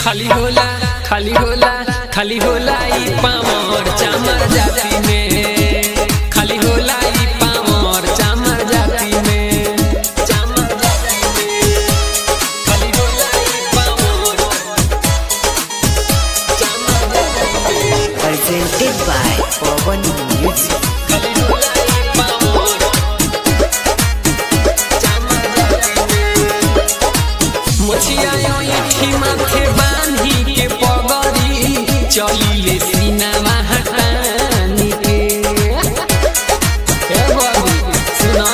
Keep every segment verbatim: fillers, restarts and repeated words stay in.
खाली होला खाली होला खाली होला ई पामर चामर जाति में खाली होला ई पामर चामर जाति में चामर जाति में खाली होला ई पामर चामर जाति में presented by Pawan Music। खाली होला ई पामर चामर जाति में मुछिया यो इठी माथे बांधी के पगड़ी चलिए सीनामा हटानी के ए बबी सुना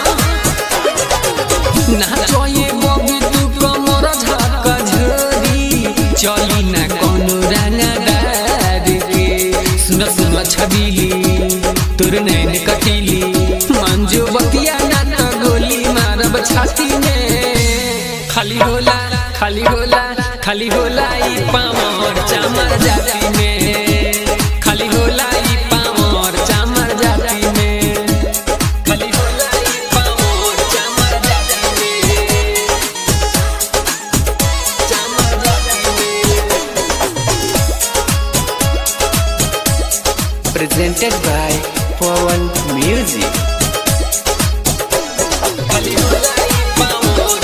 नाचो ये बबी तू कमर झक झोरी चली ना कोनो रंगदार के सुन सुन छबीली तोर नैन कटीली मंजू बतिया ना गोली मारब छाती में खाली होला खाली होला खाली होला ई पामर चामर जाति में खाली होला ई पामर चामर जाति में खाली होला ई पामर चामर जाति में चामर जाति में Presented by Pawan Music। खाली होला ई पामर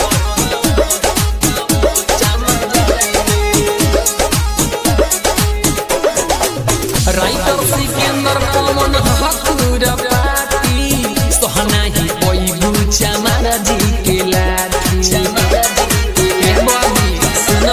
राइटर सिकंदर पवन हकुर पाती सोहना ही पैबू चामर जी के लाठी ए बबी सुन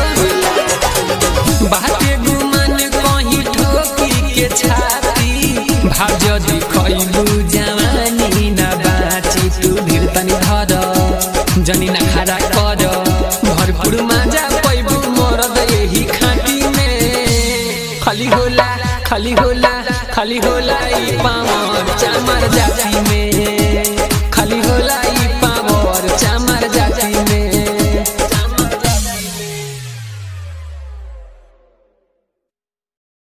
हो बाटे गुमान कहीं ठोकी के छाती भाज दिखैबू जवानी ना बाची तू धीर तनी धर जनी ना खड़ा कर भरपूर मजा पैबू मरद यही खाटी में खाली होला खाली होला खाली होला ई पामर चामर जाति में।